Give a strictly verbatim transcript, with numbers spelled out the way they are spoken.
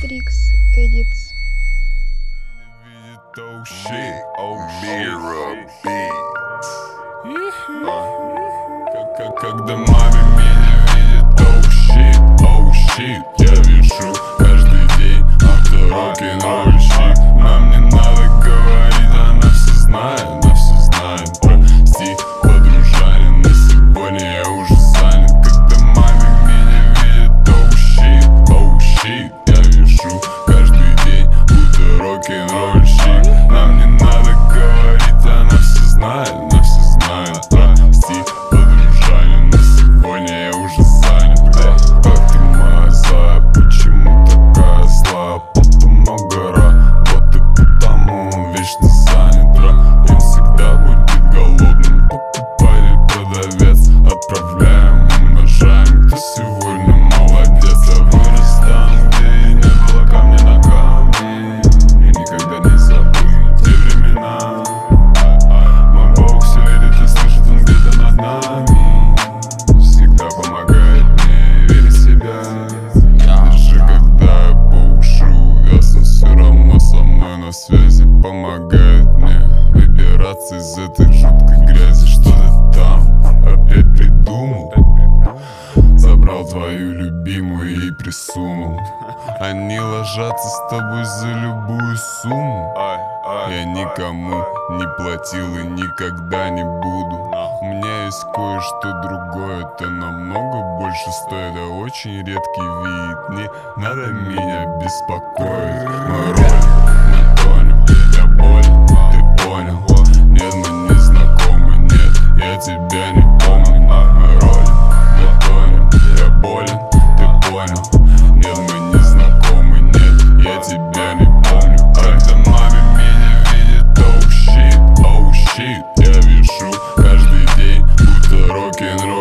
Trix Edits. Oh shit, oh Mira Beats. Когда маме меня видит, oh shit, oh shit, я вешу каждый день авторок-н-ролльщик. Нам не надо говорить, она все знает, она все знает. Прости, подружанин, на сегодня я уже занят. Когда маме меня видит, oh shit, oh shit, я вешу каждый день будто рок-н-ролльщик. Нам не надо говорить, она все знает, она все знает. Прости, подружанин, на сегодня я уже занят. Как ты моя злая, почему такая злая? Папа много работы, потому вечно занят. Он всегда будет голодным, покупатель, продавец. Отправляем, умножаем, кто сегодня молодец. Я вырос там, где и не было камня ногами. И никогда не забыл те времена. Мой Бог все видит и слышит, он где-то над нами. Всегда помогает мне верить в себя. Даже когда я по уши увяз, он все равно со мной на связи. Помогает мне выбираться из этой жуткой грязи. Что ты там опять придумал? Забрал твою любимую и присунул. Они ложатся с тобой за любую сумму. Я никому не платил и никогда не буду. У меня есть кое-что другое, это намного больше стоит. Это очень редкий вид, не надо меня беспокоить. Мой ролик на тоне, я болен, ты понял? Нет, мы не знакомы, нет, я тебя не помню. Мой ролик на тоне, я болен, ты понял? Нет, мы не знакомы, нет, я тебя не помню. Когда маме меня видит, oh shit, oh shit, я вешу каждый день будто рок-н-ролл.